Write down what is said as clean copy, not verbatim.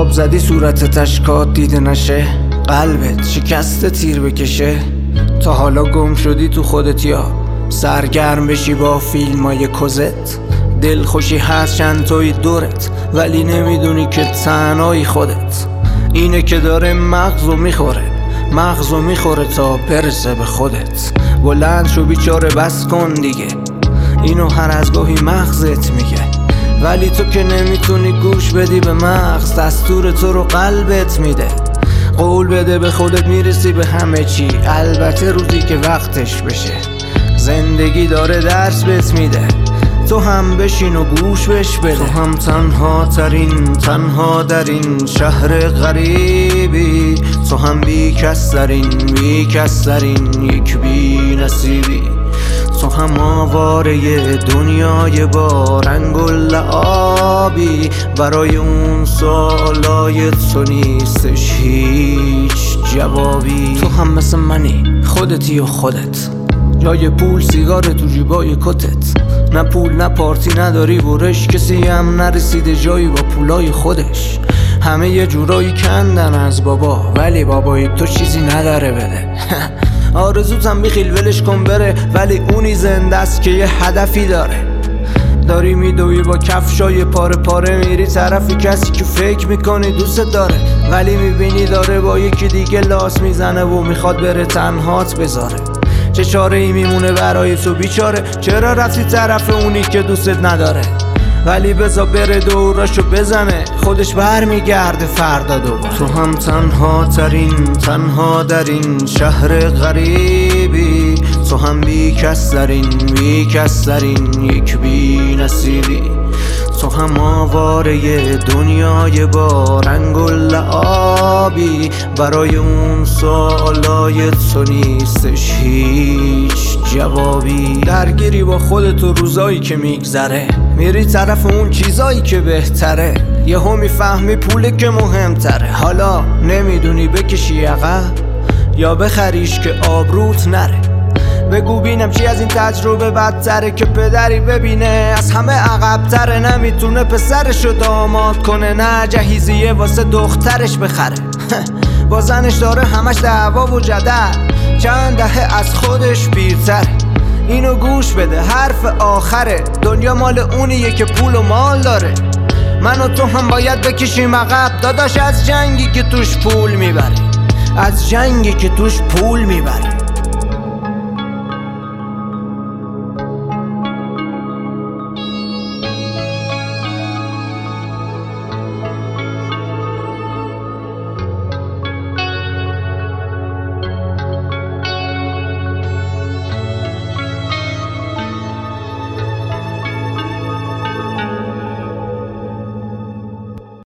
آب زدی صورت تشکات دیده نشه، قلبت شکست تیر بکشه. تا حالا گم شدی تو خودت یا سرگرم بشی با فیلمای کوزت؟ دل خوشی هست چند توی دورت ولی نمیدونی که تنهایی خودت. اینه که داره مغزو میخوره تا برسه به خودت. بلند شو بیچاره بس کن دیگه، اینو هر از گاهی مغزت میگه، ولی تو که نمیتونی گوش بدی به مغز. دستور تو رو قلبت میده، قول بده به خودت میرسی به همه چی، البته روزی که وقتش بشه. زندگی داره درس بهت میده، تو هم بشین و گوش بش بده. تو هم تنها در این شهر غریبی، تو هم بی کس در این یک بی نصیبی. تو هم آواره دنیای با رنگ و لعابی، برای اون سوالای تو نیستش هیچ جوابی. تو هم مثل منی، خودتی و خودت، جای پول سیگار تو جیبای کتت. نه پول نه پارتی نداری برش، کسی هم نرسیده جایی با پولای خودش. همه یه جورایی کندن از بابا، ولی بابای تو چیزی نداره بده. آرزوتم بیخیل ولش کن بره، ولی اونی زنده است که یه هدفی داره. داری میدوی با کفشای پاره پاره، میری طرفی کسی که فکر میکنی دوست داره، ولی میبینی داره با یکی دیگه لاس میزنه و میخواد بره تنهات بذاره. چه چاره ای میمونه برای تو بیچاره؟ چرا رفتی طرف اونی که دوستت نداره؟ ولی بذار بره دوراشو بزنه، خودش برمیگرده فردا دوباره. تو هم تنها در این شهر غریبی، تو هم بی کس در این یک بی نصیبی. تو هم آواره دنیای با رنگ و لعابی، برای اون سوالای تو نیستش هیچ جوابی. درگیری با خودت و روزایی که میگذره، میری طرف اون چیزایی که بهتره. یهو میفهمی پوله که مهمتره، حالا نمیدونی بکشی عقب یا بخریش که آبروت نره. بگو بینم چی از این تجربه بدتره، که پدری ببینه از همه عقبتره. نمیتونه پسرشو داماد کنه، نه جهیزیه واسه دخترش بخره. با زنش داره همش دعوا و جدل، چند دهه از خودش پیرتره. اینو گوش بده حرف آخره، دنیا مال اونیه که پول و مال داره. من و تو هم باید بکشیم عقب داداش، از جنگی که توش پول میبره.